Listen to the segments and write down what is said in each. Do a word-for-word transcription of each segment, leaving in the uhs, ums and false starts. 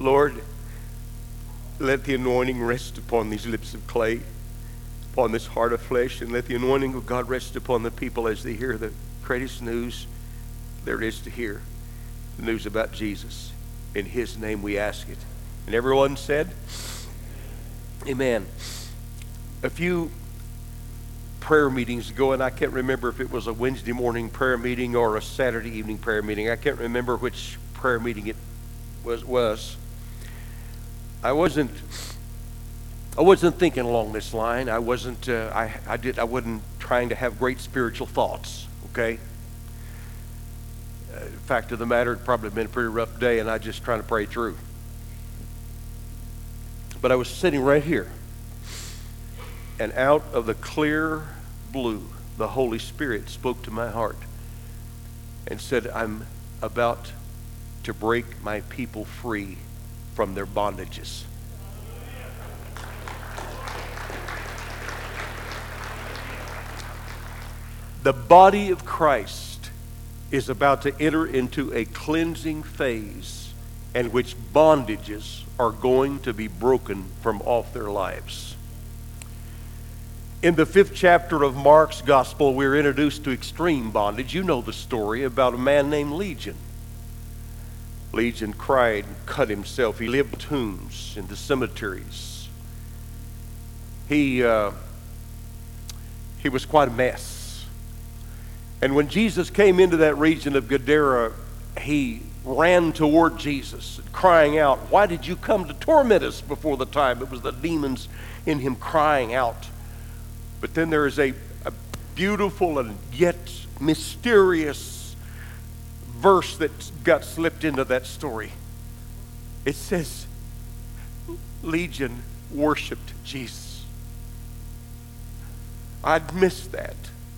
Lord, let the anointing rest upon these lips of clay, upon this heart of flesh, and let the anointing of God rest upon the people as they hear the greatest news there is to hear, the news about Jesus. In His name we ask it. And everyone said, amen. A few prayer meetings ago, and I can't remember if it was a Wednesday morning prayer meeting or a Saturday evening prayer meeting. I can't remember which prayer meeting it was. was. I wasn't. I wasn't thinking along this line. I wasn't. Uh, I. I did. I wasn't trying to have great spiritual thoughts. Okay. Uh, fact of the matter, it probably been a pretty rough day, and I just trying to pray through. But I was sitting right here, and out of the clear blue, the Holy Spirit spoke to my heart and said, I'm about to break my people free from their bondages. The body of Christ is about to enter into a cleansing phase in which bondages are going to be broken from off their lives. In the fifth chapter of Mark's gospel, we're introduced to extreme bondage. You know the story about a man named Legion. Legion cried and cut himself. He lived in tombs, in the cemeteries. He, uh, he was quite a mess. And when Jesus came into that region of Gadara, he ran toward Jesus, crying out, why did you come to torment us before the time? It was the demons in him crying out. But then there is a, a beautiful and yet mysterious verse that got slipped into that story. It says, Legion worshiped Jesus. I'd missed that.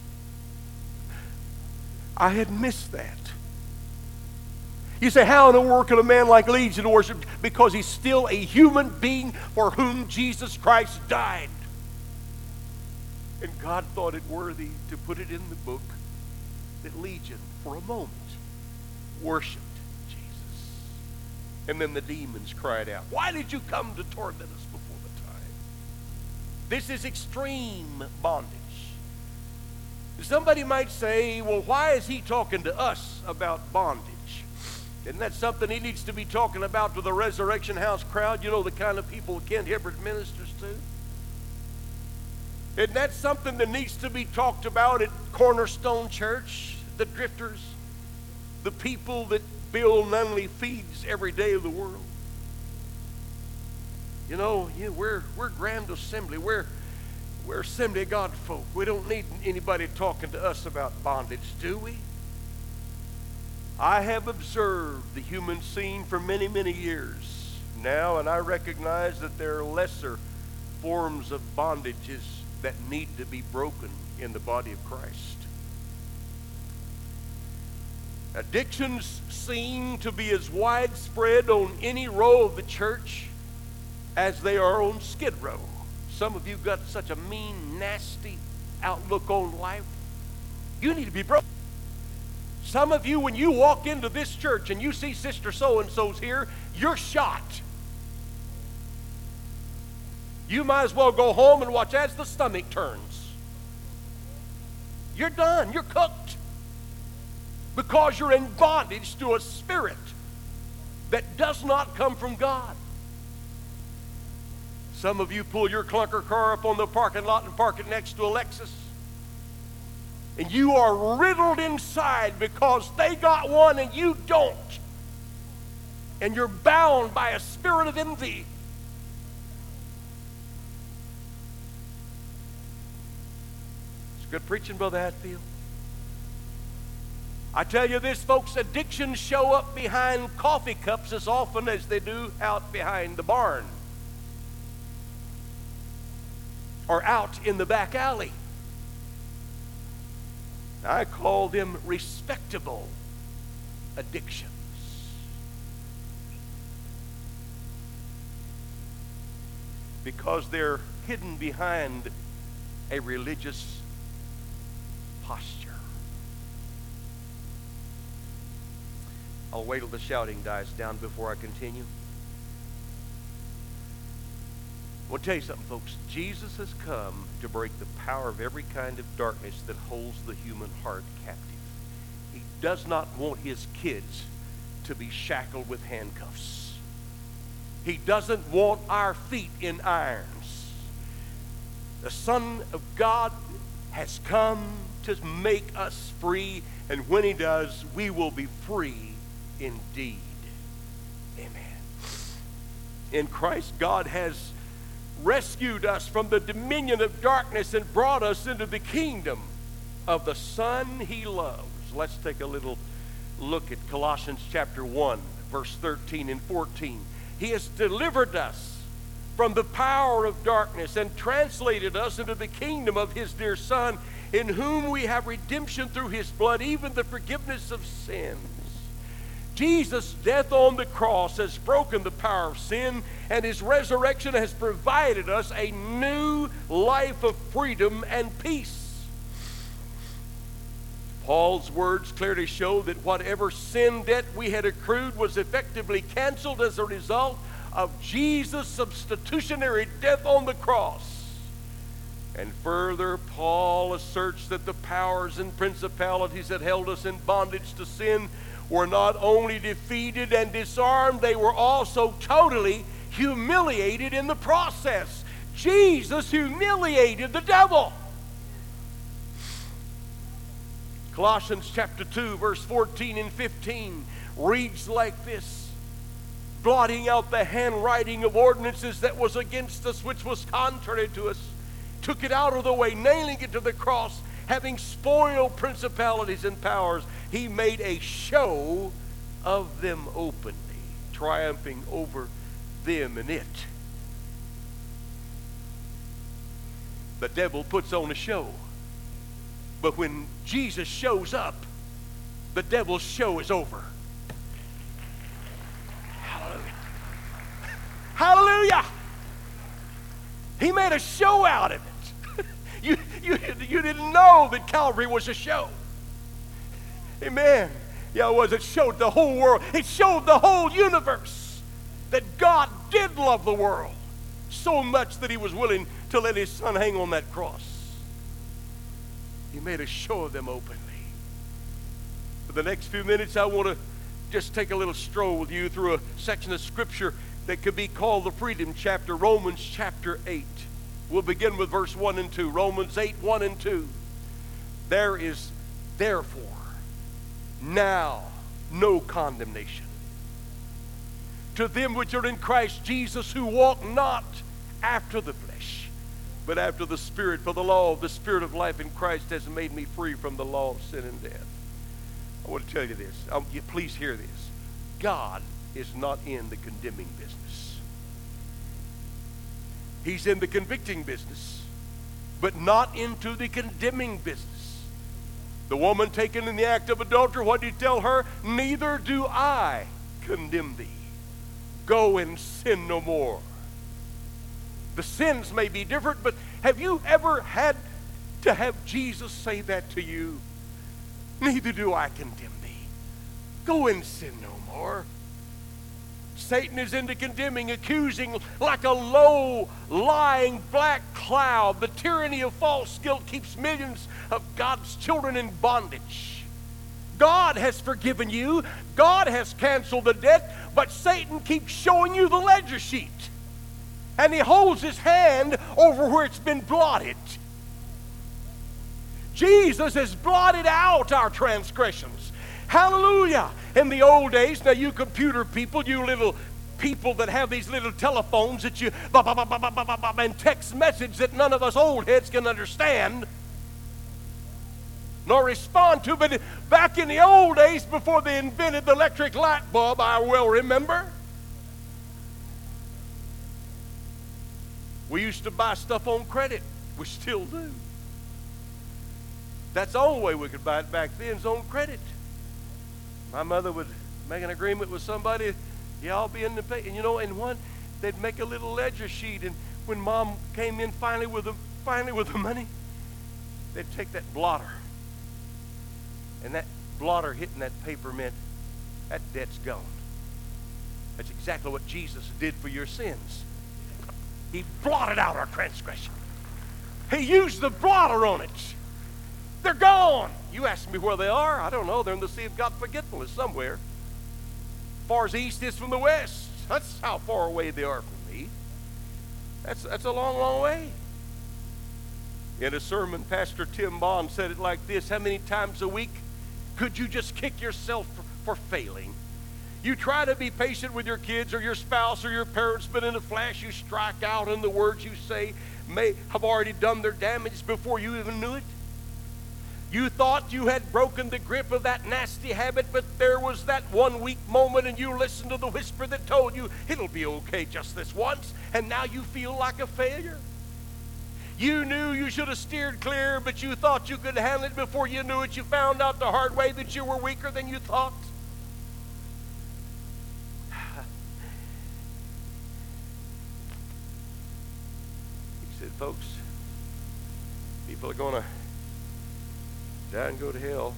I had missed that. You say, how in the world can a man like Legion worship? Because he's still a human being for whom Jesus Christ died. And God thought it worthy to put it in the book that Legion, for a moment, worshiped Jesus. And then the demons cried out, why did you come to torment us before the time? This is extreme bondage. Somebody might say, well, why is he talking to us about bondage? Isn't that something he needs to be talking about to the Resurrection House crowd? You know, the kind of people Kent Hibbert ministers to? Isn't that something that needs to be talked about at Cornerstone Church? The drifters, the people that Bill Nunley feeds every day of the world. You know, you, we're, we're Grand Assembly. We're, we're Assembly of God folk. We don't need anybody talking to us about bondage, do we? I have observed the human scene for many, many years now, and I recognize that there are lesser forms of bondages that need to be broken in the body of Christ. Addictions seem to be as widespread on any row of the church as they are on Skid Row. Some of you got such a mean, nasty outlook on life. You need to be broken. Some of you, when you walk into this church and you see Sister So-and-so's here, you're shot. You might as well go home and watch as the stomach turns. You're done. You're cooked. Because you're in bondage to a spirit that does not come from God. Some of you pull your clunker car up on the parking lot and park it next to a Lexus. And you are riddled inside because they got one and you don't. And you're bound by a spirit of envy. It's good preaching, Brother Hatfield. I tell you this, folks, addictions show up behind coffee cups as often as they do out behind the barn. Or out in the back alley. I call them respectable addictions. Because they're hidden behind a religious posture. I'll wait till the shouting dies down before I continue. Well, I'll tell you something, folks. Jesus has come to break the power of every kind of darkness that holds the human heart captive. He does not want his kids to be shackled with handcuffs. He doesn't want our feet in irons. The Son of God has come to make us free, and when he does, we will be free indeed. Amen. In Christ, God has rescued us from the dominion of darkness and brought us into the kingdom of the Son he loves. Let's take a little look at Colossians chapter one, verse thirteen and fourteen. He has delivered us from the power of darkness and translated us into the kingdom of his dear Son, in whom we have redemption through his blood, even the forgiveness of sins. Jesus' death on the cross has broken the power of sin, and his resurrection has provided us a new life of freedom and peace. Paul's words clearly show that whatever sin debt we had accrued was effectively canceled as a result of Jesus' substitutionary death on the cross. And further, Paul asserts that the powers and principalities that held us in bondage to sin were not only defeated and disarmed, they were also totally humiliated in the process. Jesus humiliated the devil. Colossians chapter two, verse fourteen and fifteen reads like this: blotting out the handwriting of ordinances that was against us, which was contrary to us, took it out of the way, nailing it to the cross, having spoiled principalities and powers, he made a show of them openly, triumphing over them in it. The devil puts on a show. But when Jesus shows up, the devil's show is over. Hallelujah. Hallelujah. He made a show out of it. you, you, you didn't know that Calvary was a show. Amen. Yeah, it was. It showed the whole world. It showed the whole universe that God did love the world so much that he was willing to let his Son hang on that cross. He made a show of them openly. For the next few minutes, I want to just take a little stroll with you through a section of Scripture that could be called the Freedom Chapter, Romans chapter eight. We'll begin with verse one and two. Romans eight, one and two. There is therefore now no condemnation to them which are in Christ Jesus, who walk not after the flesh, but after the Spirit. For the law of the Spirit of life in Christ has made me free from the law of sin and death. I want to tell you this. Um, you please hear this. God is not in the condemning business. He's in the convicting business, but not into the condemning business. The woman taken in the act of adultery, what did he tell her? Neither do I condemn thee. Go and sin no more. The sins may be different, but have you ever had to have Jesus say that to you? Neither do I condemn thee. Go and sin no more. Satan is into condemning, accusing like a low, lying black cloud. The tyranny of false guilt keeps millions of God's children in bondage. God has forgiven you. God has canceled the debt, but Satan keeps showing you the ledger sheet. And he holds his hand over where it's been blotted. Jesus has blotted out our transgressions. Hallelujah. In the old days, now you computer people, you little people that have these little telephones that you blah, blah, blah, blah, blah, blah, blah, and text message that none of us old heads can understand nor respond to. But back in the old days, before they invented the electric light bulb, I well remember, we used to buy stuff on credit. We still do. That's the only way we could buy it back then, is on credit. My mother would make an agreement with somebody, yeah, I'll be in the pay. And you know, and one, they'd make a little ledger sheet, and when Mom came in finally with the finally with the money, they'd take that blotter. And that blotter hitting that paper meant that debt's gone. That's exactly what Jesus did for your sins. He blotted out our transgression. He used the blotter on it. They're gone. You ask me where they are. I don't know. They're in the sea of God forgetfulness somewhere. As far as the east is from the west. That's how far away they are from me. That's, that's a long, long way. In a sermon, Pastor Tim Bond said it like this: how many times a week could you just kick yourself for, for failing? You try to be patient with your kids or your spouse or your parents, but in a flash you strike out, and the words you say may have already done their damage before you even knew it. You thought you had broken the grip of that nasty habit, but there was that one weak moment, and you listened to the whisper that told you it'll be okay just this once, and now you feel like a failure. You knew you should have steered clear, but you thought you could handle it. Before you knew it, you found out the hard way that you were weaker than you thought. He said, folks, people are going to die and go to hell.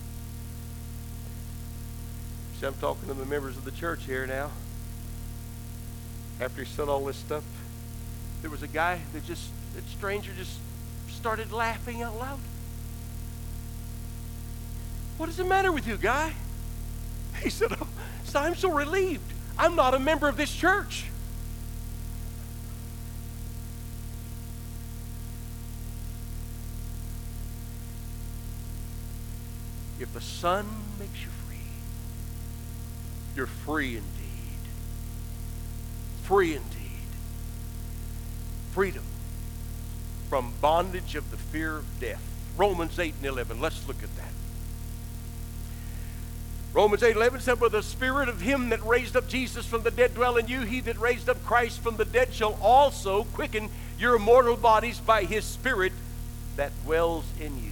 See, I'm talking to the members of the church here now. After he said all this stuff, there was a guy that just, that stranger just started laughing out loud. What is the matter with you, guy? He said, oh, I'm so relieved. I'm not a member of this church. If the Son makes you free, you're free indeed. Free indeed. Freedom from bondage of the fear of death. Romans eight and eleven. Let's look at that. Romans eight eleven said, "For the spirit of him that raised up Jesus from the dead dwell in you. He that raised up Christ from the dead shall also quicken your mortal bodies by his spirit that dwells in you."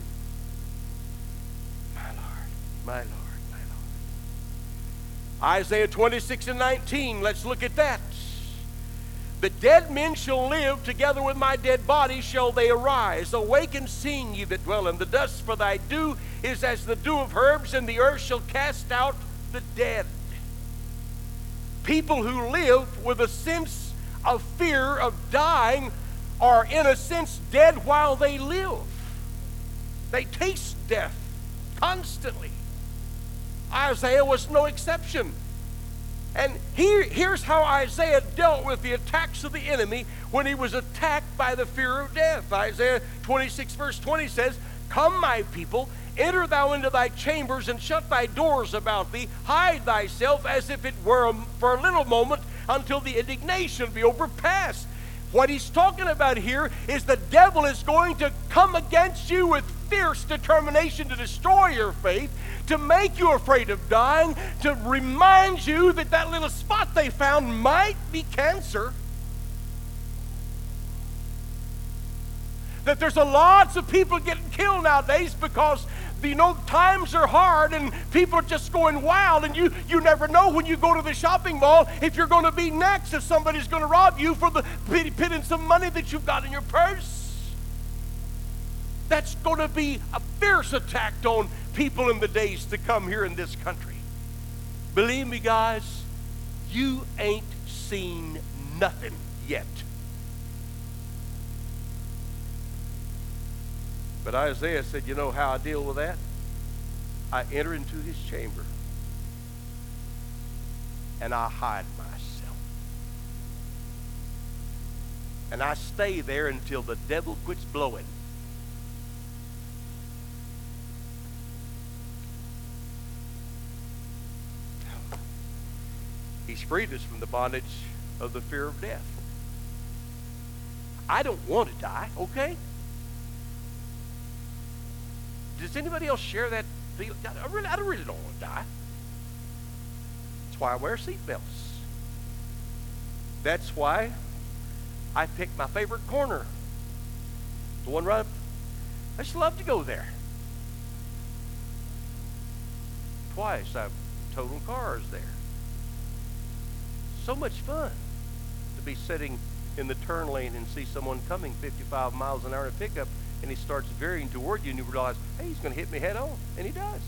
My Lord, my Lord, my Lord. Isaiah twenty-six and nineteen. Let's look at that. "The dead men shall live, together with my dead body shall they arise. Awake and sing, ye that dwell in the dust, for thy dew is as the dew of herbs, and the earth shall cast out the dead." People who live with a sense of fear of dying are, in a sense, dead while they live. They taste death constantly. Isaiah was no exception. And here, here's how Isaiah dealt with the attacks of the enemy when he was attacked by the fear of death. Isaiah twenty-six verse twenty says, "Come, my people, enter thou into thy chambers, and shut thy doors about thee. Hide thyself as if it were for a little moment, until the indignation be overpast." What he's talking about here is the devil is going to come against you with fierce determination to destroy your faith, to make you afraid of dying, to remind you that that little spot they found might be cancer. That there's a lots of people getting killed nowadays because, you know, times are hard and people are just going wild, and you, you never know when you go to the shopping mall if you're going to be next, if somebody's going to rob you for the pittance of money that you've got in your purse. That's going to be a fierce attack on people in the days to come here in this country. Believe me, guys, you ain't seen nothing yet. But Isaiah said, you know how I deal with that? I enter into his chamber and I hide myself. And I stay there until the devil quits blowing. He's freed us from the bondage of the fear of death. I don't want to die, okay? Does anybody else share that feeling? I really, I really don't want to die. That's why I wear seatbelts. That's why I pick my favorite corner. The one right up. I just love to go there. Twice I've totaled cars there. So much fun to be sitting in the turn lane and see someone coming fifty-five miles an hour in a pickup, and he starts veering toward you, and you realize, hey, he's going to hit me head on, and he does.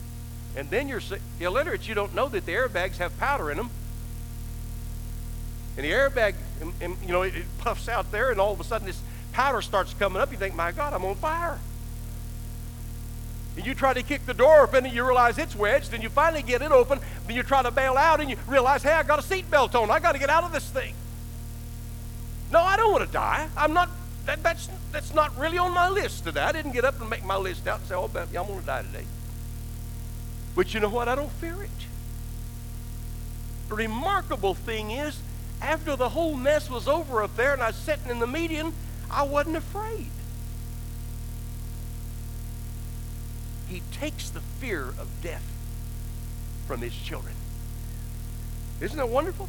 And then you're illiterate. You don't know that the airbags have powder in them. And the airbag, and, and, you know, it, it puffs out there, and all of a sudden this powder starts coming up. You think, my God, I'm on fire. And you try to kick the door open, and you realize it's wedged, and you finally get it open, then you try to bail out, and you realize, hey, I got a seatbelt on. I got to get out of this thing. No, I don't want to die. I'm not, that, that's, that's not really on my list today. I didn't get up and make my list out and say, oh, I'm going to die today. But you know what? I don't fear it. The remarkable thing is, after the whole mess was over up there and I was sitting in the median, I wasn't afraid. He takes the fear of death from his children. Isn't that wonderful?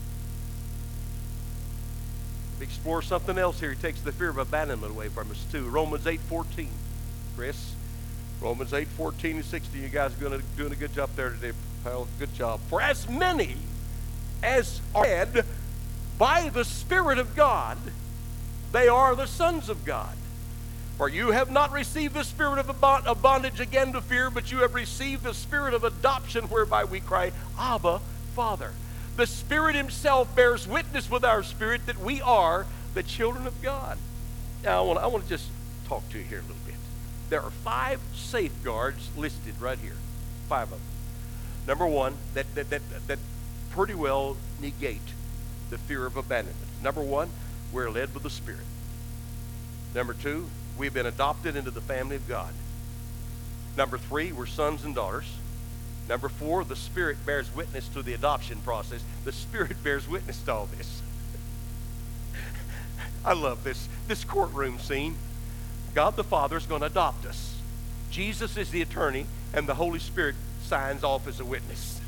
Explore something else here. He takes the fear of abandonment away from us too. Romans eight fourteen. Chris, Romans eight fourteen and sixteen. You guys are gonna, doing a good job there today. Well, good job. For as many as are led by the Spirit of God, they are the sons of God. For you have not received the spirit of bondage again to fear, but you have received the spirit of adoption, whereby we cry, Abba, Father. The Spirit himself bears witness with our spirit that we are the children of God. Now, I want, I want to just talk to you here a little bit. There are five safeguards listed right here. Five of them. Number one, that, that, that, that pretty well negate the fear of abandonment. Number one, we're led with the Spirit. Number two, we've been adopted into the family of God. Number three, we're sons and daughters. Number four, the Spirit bears witness to the adoption process. The Spirit bears witness to all this. I love this, this courtroom scene. God the Father is going to adopt us. Jesus is the attorney, and the Holy Spirit signs off as a witness.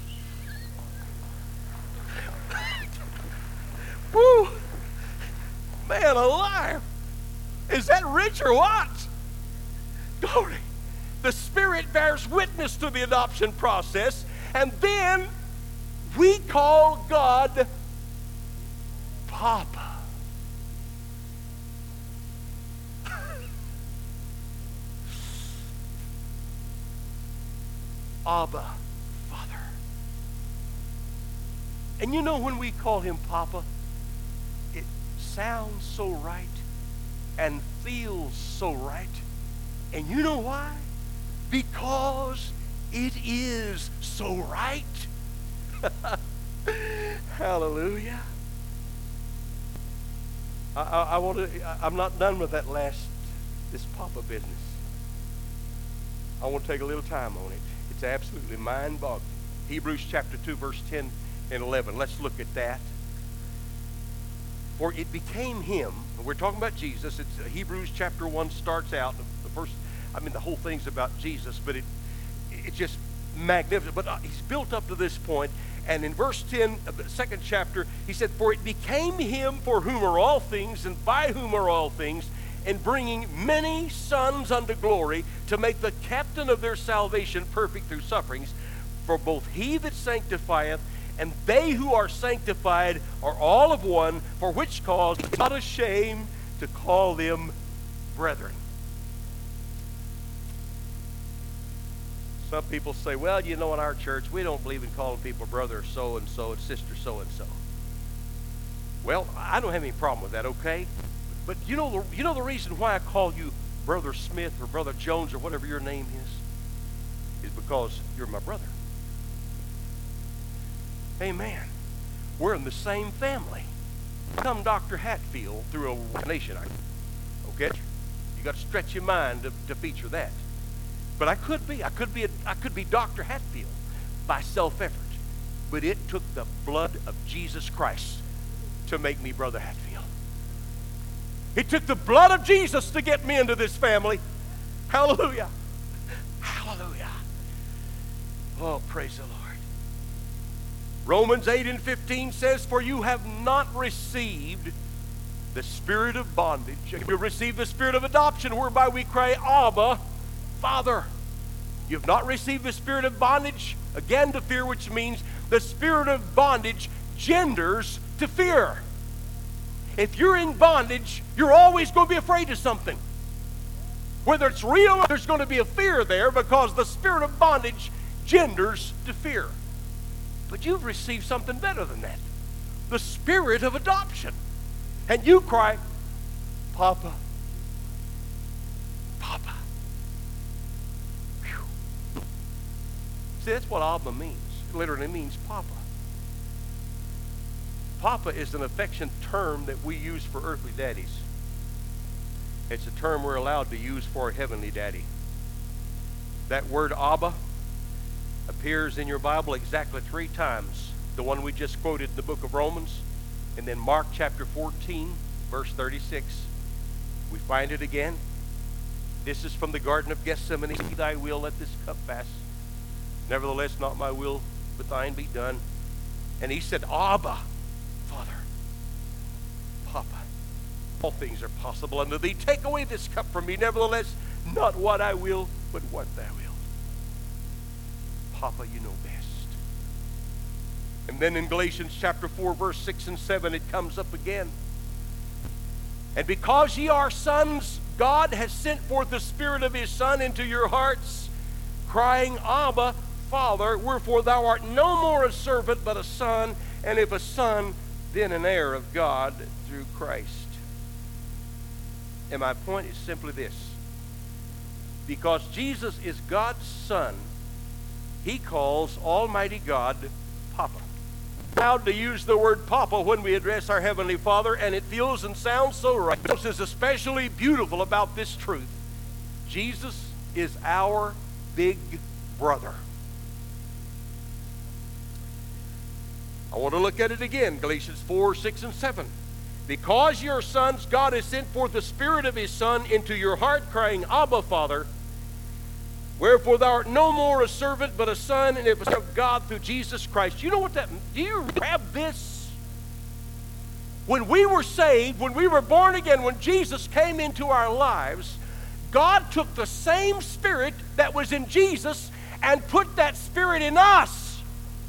Woo! Man alive! Is that rich or what? Glory. The Spirit bears witness to the adoption process, and then we call God Papa. Abba, Father. And you know, when we call him Papa, it sounds so right and feels so right. And you know why? Because it is so right. Hallelujah. I, I, I want to. I'm not done with that last, this Papa business. I want to take a little time on it. It's absolutely mind-boggling. Hebrews chapter two, verse ten and eleven. Let's look at that. For it became him. We're talking about Jesus. It's uh, Hebrews chapter one starts out. The first, I mean, the whole thing's about Jesus, but it it's just magnificent. But uh, he's built up to this point, and in verse ten of the second chapter, he said, "For it became him for whom are all things, and by whom are all things, and bringing many sons unto glory, to make the captain of their salvation perfect through sufferings. For both he that sanctifieth and they who are sanctified are all of one, for which cause he is not ashamed to call them brethren." Some people say, well, you know, in our church, we don't believe in calling people brother so-and-so and sister so-and-so. Well, I don't have any problem with that, okay? But you know, the, you know the reason why I call you Brother Smith or Brother Jones or whatever your name is? Is because you're my brother. Amen. We're in the same family. Come Doctor Hatfield through a nation. Okay? You got to stretch your mind to, to feature that. But I could be. I could be. A, I could be Doctor Hatfield by self-effort. But it took the blood of Jesus Christ to make me Brother Hatfield. It took the blood of Jesus to get me into this family. Hallelujah. Hallelujah. Oh, praise the Lord. Romans eight and fifteen says, "For you have not received the spirit of bondage. You have received the spirit of adoption, whereby we cry, Abba, Father." You have not received the spirit of bondage, again to fear, which means the spirit of bondage genders to fear. If you're in bondage, you're always going to be afraid of something. Whether it's real, there's going to be a fear there, because the spirit of bondage genders to fear. But you've received something better than that. the spirit of adoption. And you cry, Papa, Papa. Whew. See, that's what Abba means. It literally means Papa. Papa is an affectionate term that we use for earthly daddies. It's a term we're allowed to use for our heavenly daddy. That word Abba appears in your Bible exactly three times. The one we just quoted in the book of Romans, and then Mark chapter fourteen, verse thirty-six. We find it again. This is from the Garden of Gethsemane. See thy will, let this cup pass. Nevertheless, not my will, but thine be done. And he said, Abba, Father, Papa, all things are possible unto thee. Take away this cup from me. Nevertheless, not what I will, but what thou wilt. Papa, you know best. And then in Galatians chapter four, verse six and seven, it comes up again. And because ye are sons, God has sent forth the Spirit of his Son into your hearts, crying, Abba, Father, wherefore thou art no more a servant, but a son, and if a son, then an heir of God through Christ. And my point is simply this. Because Jesus is God's Son, he calls Almighty God Papa. Proud to use the word Papa when we address our Heavenly Father, and it feels and sounds so right. This is especially beautiful about this truth. Jesus is our big brother. I want to look at it again, Galatians four, six, and seven. Because your sons, God has sent forth the Spirit of his Son into your heart, crying, Abba, Father. Wherefore thou art no more a servant, but a son, and if a son of God through Jesus Christ. You know what that means? Do you grab this? When we were saved, when we were born again, when Jesus came into our lives, God took the same Spirit that was in Jesus and put that Spirit in us.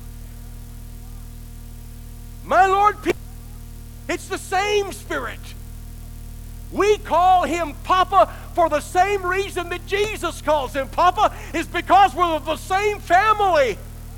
My Lord, it's the same Spirit. We call him Papa for the same reason that Jesus calls him Papa, is because we're of the same family.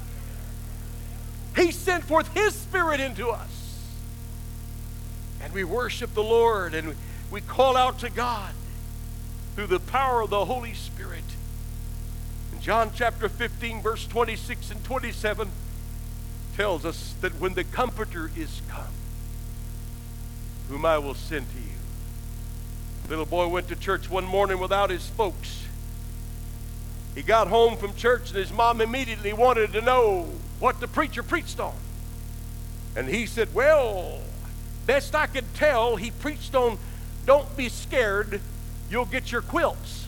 He sent forth his Spirit into us. And we worship the Lord and we call out to God through the power of the Holy Spirit. In John chapter fifteen, verse twenty-six and twenty-seven tells us that when the Comforter is come, whom I will send to you. Little boy went to church one morning without his folks. He got home from church and his mom immediately wanted to know what the preacher preached on. And he said, well, best I could tell, he preached on, don't be scared, you'll get your quilts.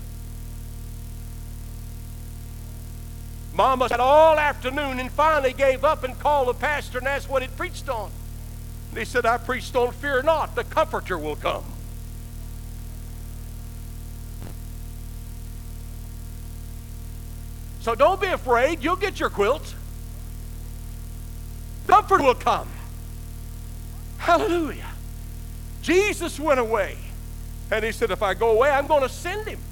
Mama sat all afternoon and finally gave up and called the pastor and asked what he preached on. And he said, I preached on fear not, the Comforter will come. So don't be afraid, you'll get your quilt. Comfort will come. Hallelujah. Jesus went away. And he said, if I go away, I'm going to send him.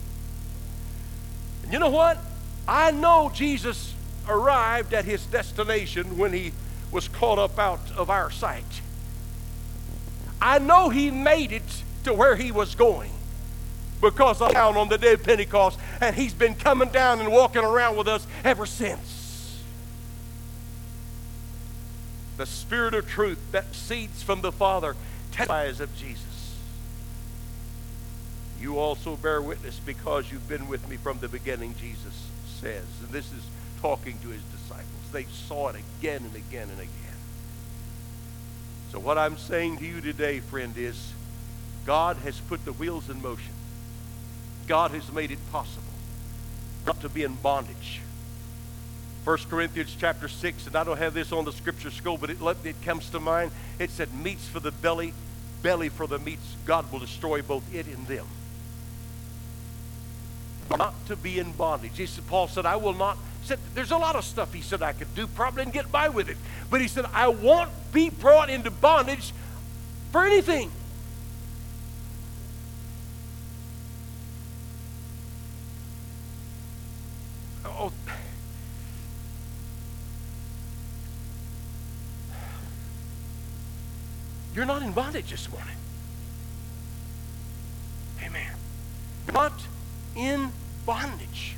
And you know what? I know Jesus arrived at his destination when he was caught up out of our sight. I know he made it to where he was going, because I'm down on the day of Pentecost, and he's been coming down and walking around with us ever since. The Spirit of truth that proceeds from the Father testifies of Jesus. You also bear witness because you've been with me from the beginning, Jesus says. And this is talking to his disciples. They saw it again and again and again. So what I'm saying to you today, friend, is God has put the wheels in motion. God has made it possible not to be in bondage. First Corinthians chapter six, and I don't have this on the scripture scroll, but it, it comes to mind. It said, meats for the belly, belly for the meats. God will destroy both it and them. Not to be in bondage. He said, Paul said, I will not. Said, there's a lot of stuff he said I could do probably and get by with it. But he said, I won't be brought into bondage for anything. Oh. You're not in bondage this morning. Amen. Not in bondage.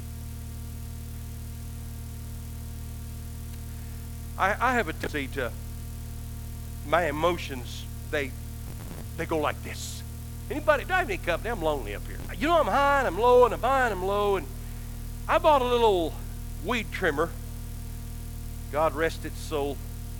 I, I have a tendency to, my emotions, they they go like this. Anybody, do I have any company? I'm lonely up here. You know, I'm high and I'm low and I'm high and I'm low. And I bought a little weed trimmer. God rest its soul.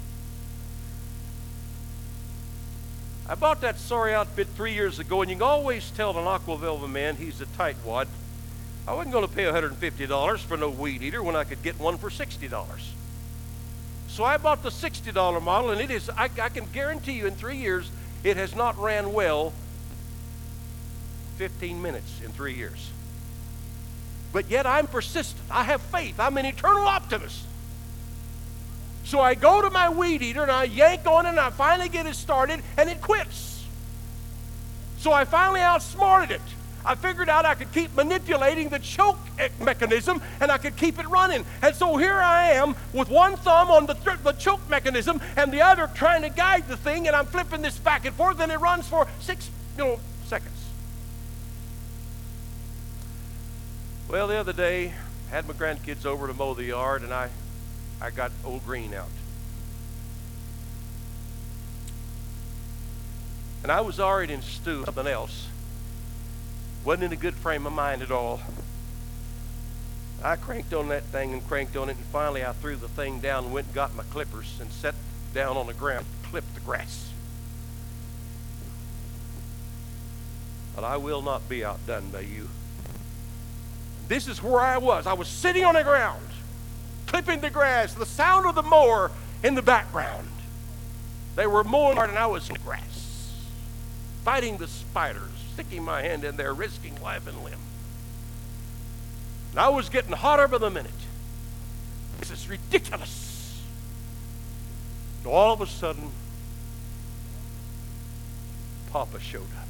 I bought that sorry outfit three years ago, and you can always tell an Aqua Velva man he's a tightwad. I wasn't going to pay one hundred fifty dollars for no weed eater when I could get one for sixty dollars. So I bought the sixty dollar model, and it is, I, I can guarantee you in three years, it has not ran well fifteen minutes in three years. But yet I'm persistent. I have faith. I'm an eternal optimist. So I go to my weed eater and I yank on it and I finally get it started and it quits. So I finally outsmarted it. I figured out I could keep manipulating the choke mechanism and I could keep it running. And so here I am with one thumb on the, the choke mechanism and the other trying to guide the thing, and I'm flipping this back and forth, and it runs for six you know, seconds. Well, the other day, I had my grandkids over to mow the yard, and I, I got Old Green out. And I was already in stew, something else. Wasn't in a good frame of mind at all. I cranked on that thing and cranked on it, and finally I threw the thing down and went and got my clippers and sat down on the ground and clipped the grass. But I will not be outdone by you. This is where I was. I was sitting on the ground, clipping the grass, the sound of the mower in the background. They were mowing hard and I was in the grass, fighting the spiders, sticking my hand in there, risking life and limb. And I was getting hotter by the minute. This is ridiculous. And all of a sudden, Papa showed up.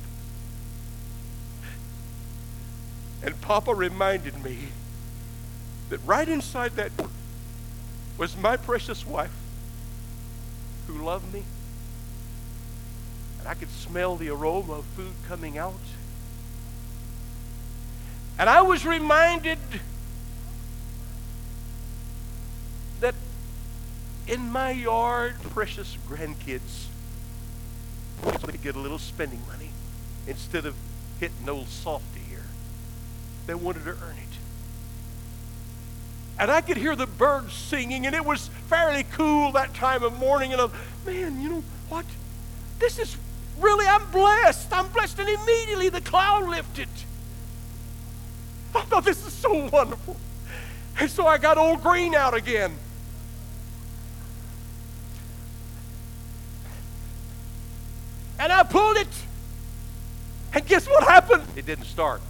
And Papa reminded me that right inside that was my precious wife who loved me. And I could smell the aroma of food coming out. And I was reminded that in my yard, precious grandkids wanted to get a little spending money instead of hitting old Softy here. They wanted to earn it. And I could hear the birds singing, and it was fairly cool that time of morning. And I'm, man, you know what? This is really, I'm blessed. I'm blessed. And immediately the cloud lifted. I thought, this is so wonderful. And so I got Old Green out again. And I pulled it. And guess what happened? It didn't start.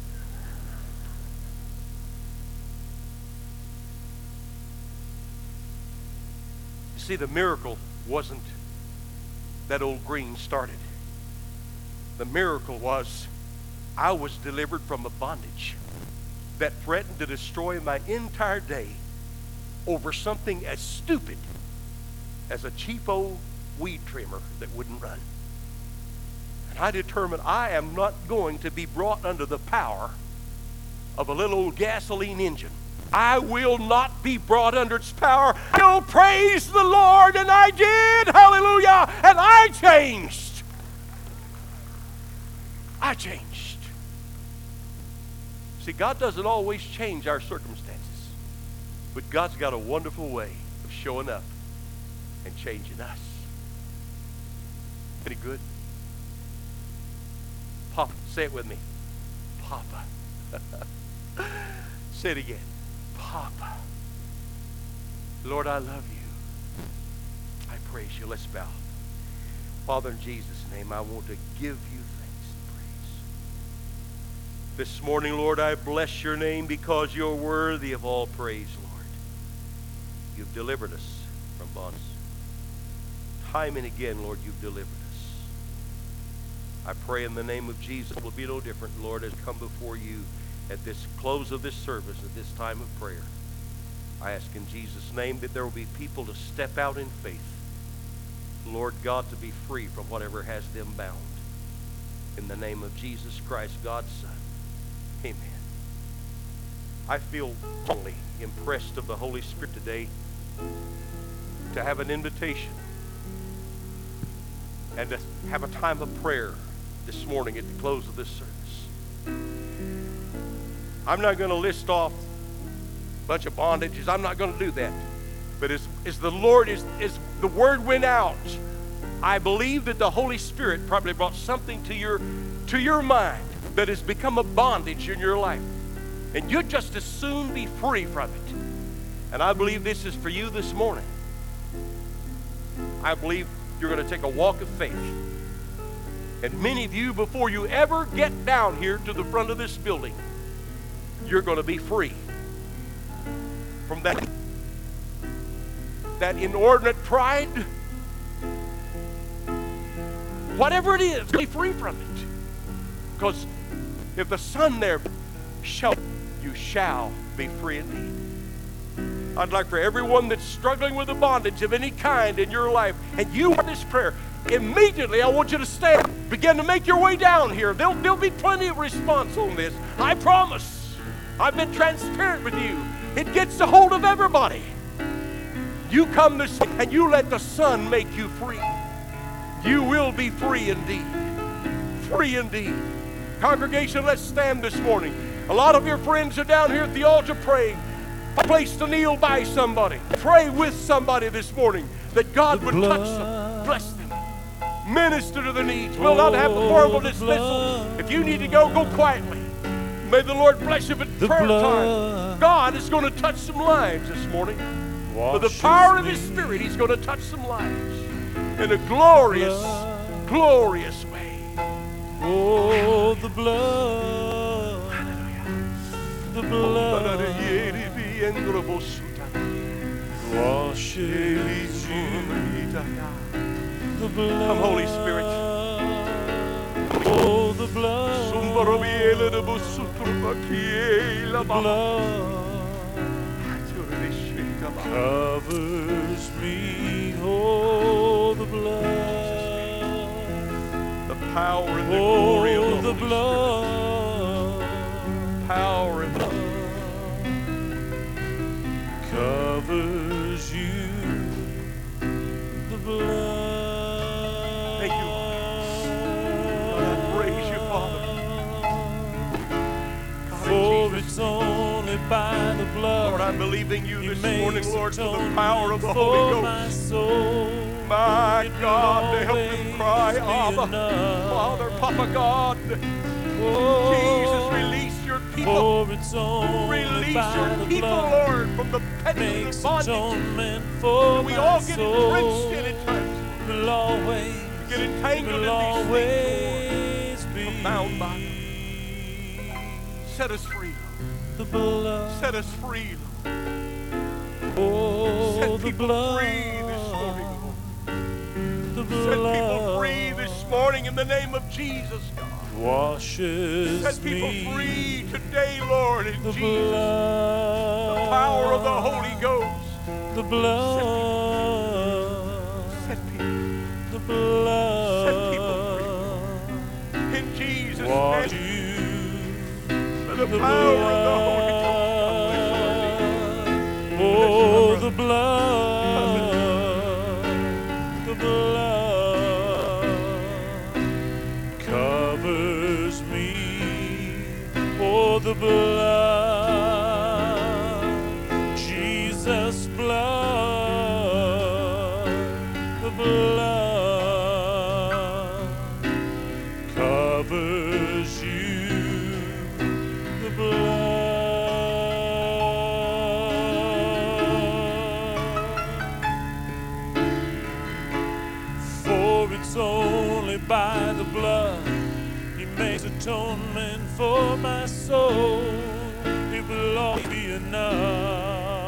See, the miracle wasn't that Old Green started. The miracle was I was delivered from a bondage that threatened to destroy my entire day over something as stupid as a cheap old weed trimmer that wouldn't run. And I determined I am not going to be brought under the power of a little old gasoline engine. I will not be brought under its power. I will praise the Lord, and I did, hallelujah, and I changed. I changed. See, God doesn't always change our circumstances, but God's got a wonderful way of showing up and changing us. Pretty good? Papa, say it with me. Papa. Say it again. Papa. Lord, I love you. I praise you. Let's bow. Father, in Jesus' name, I want to give you thanks and praise. This morning, Lord, I bless your name because you're worthy of all praise, Lord. You've delivered us from bondage. Time and again, Lord, you've delivered us. I pray in the name of Jesus, it will be no different, Lord, as I come before you at this close of this service, at this time of prayer. I ask in Jesus' name that there will be people to step out in faith Lord God, to be free from whatever has them bound. In the name of Jesus Christ, God's Son. Amen. I feel totally impressed of the Holy Spirit today to have an invitation and to have a time of prayer this morning at the close of this service. I'm not going to list off a bunch of bondages. I'm not going to do that. But as, as the Lord, as, as the word went out, I believe that the Holy Spirit probably brought something to your, to your mind that has become a bondage in your life. And you'd just as soon be free from it. And I believe this is for you this morning. I believe you're going to take a walk of faith. And many of you, before you ever get down here to the front of this building, you're going to be free from that, that inordinate pride. Whatever it is, be free from it. Because if the Son there shall, you shall be free indeed. I'd like for everyone that's struggling with a bondage of any kind in your life, and you want this prayer, immediately I want you to stand. Begin to make your way down here. There'll, there'll be plenty of response on this. I promise. I've been transparent with you. It gets a hold of everybody. You come this and you let the Son make you free. You will be free indeed. Free indeed. Congregation, let's stand this morning. A lot of your friends are down here at the altar praying. A place to kneel by somebody. Pray with somebody this morning that God would touch them, bless them, minister to their needs. We'll not have the formal dismissal. If you need to go, go quietly. May the Lord bless you. But prayer time, God is going to touch some lives this morning. With the power of His Spirit, He's going to touch some lives in a glorious, glorious way. Oh, the blood. The blood washes you. The blood. Come, Holy Spirit. Oh, the blood. The blood covers me. Oh, the blood. The power and the glory Oh, of the, the Holy blood. Spirit. Power and the covers you. The blood. Thank you. God, I praise you, Father. God, For Jesus. it's only by the blood. Lord, I'm believing you He this makes morning, Lord, for the atonement power of the for Holy my Ghost. soul. My It will God, to help them cry, always be Abba, enough. Father, Papa God. Oh, Jesus, release your people. For it's only Release by your the people, blood. Lord, from the penalty Makes of bondage. atonement for We my all get soul. entrenched in it times. Will always, Get entangled will in these always be I'm bound by them. Set us free. the blood. Set us free. Oh, Set the people blood. free this morning. The Set blood people free this morning in the name of Jesus, God. washes Set people me. free today, Lord, in The Jesus. blood. The power of the Holy Ghost. The blood. Set people. The blood. Set people In Jesus' wash name. you. By the The power of the Holy Ghost. Oh, the blood, the blood covers me. Oh, the blood, Jesus' blood, the blood covers you. The blood. It's only by the blood He makes atonement for my soul. It will always be enough.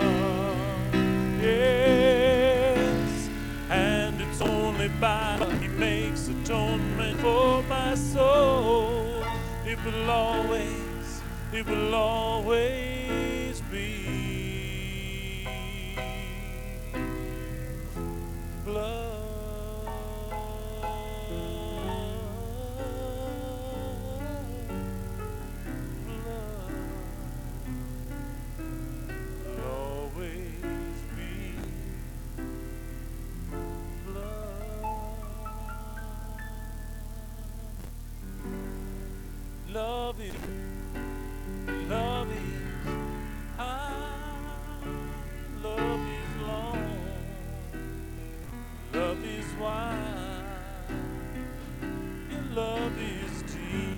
Yes, and it's only by He makes atonement for my soul. It will always, it will always be blood. love is, love is high, love is long, love is wide, and love is deep.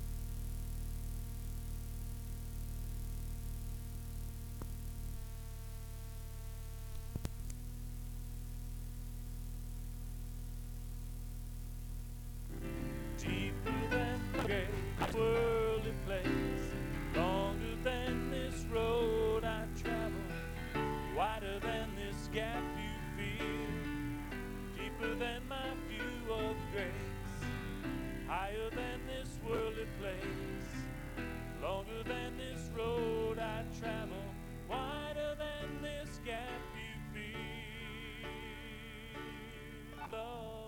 Deeper than the great worldly place, longer than this road I travel, wider than this gap you feel, deeper than my view of grace, higher than this worldly place, longer than this road I travel, wider than this gap you feel. Love